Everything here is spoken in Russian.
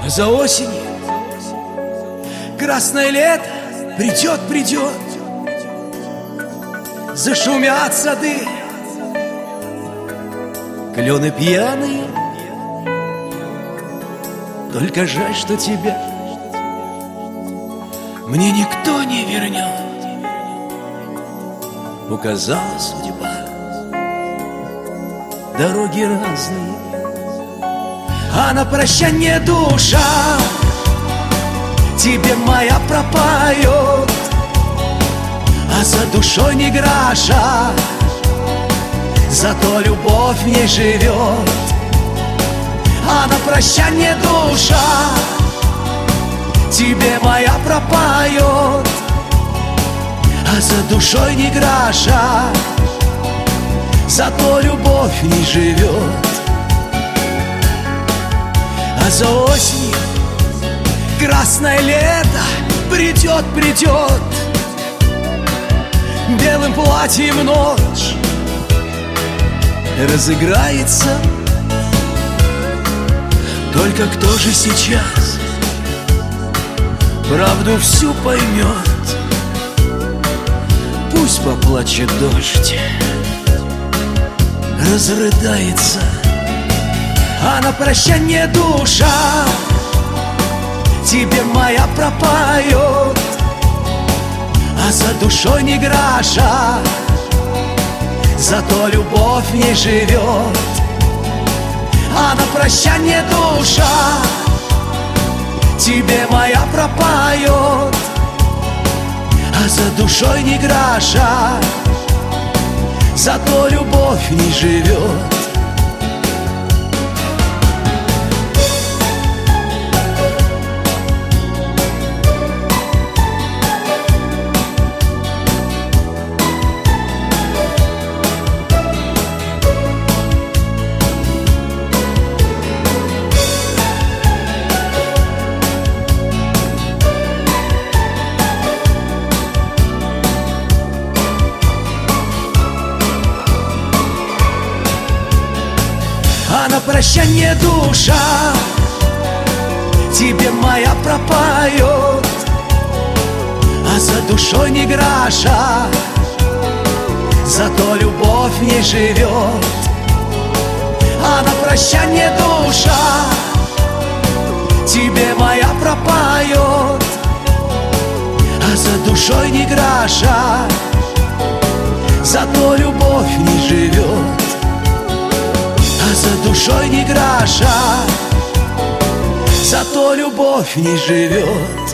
За осенью красное лето придет, придет. Зашумят сады, клены пьяные. Только жаль, что тебя мне никто не вернет. Указала судьба, дороги разные, а на прощание душа тебе моя пропоет. А за душой не гроша, зато любовь в ней живет. А на прощание душа тебе моя пропоет. А за душой не гроша, зато любовь в ней живет. А за осенью красное лето придет, придет. Белым платьем ночь разыграется. Только кто же сейчас правду всю поймет? Пусть поплачет дождь, разрыдается. А на прощание душа тебе моя пропоет. А за душой не гроша, зато любовь в ней живет. А на прощание душа тебе моя пропоет. А за душой не гроша, зато любовь в ней живет. А на прощание душа тебе моя пропоет. А за душой не гроша, зато любовь в ней живет. А на прощание душа тебе моя пропоет. А за душой не гроша, зато любовь в ней живет. А за душой не гроша, зато любовь в ней живет.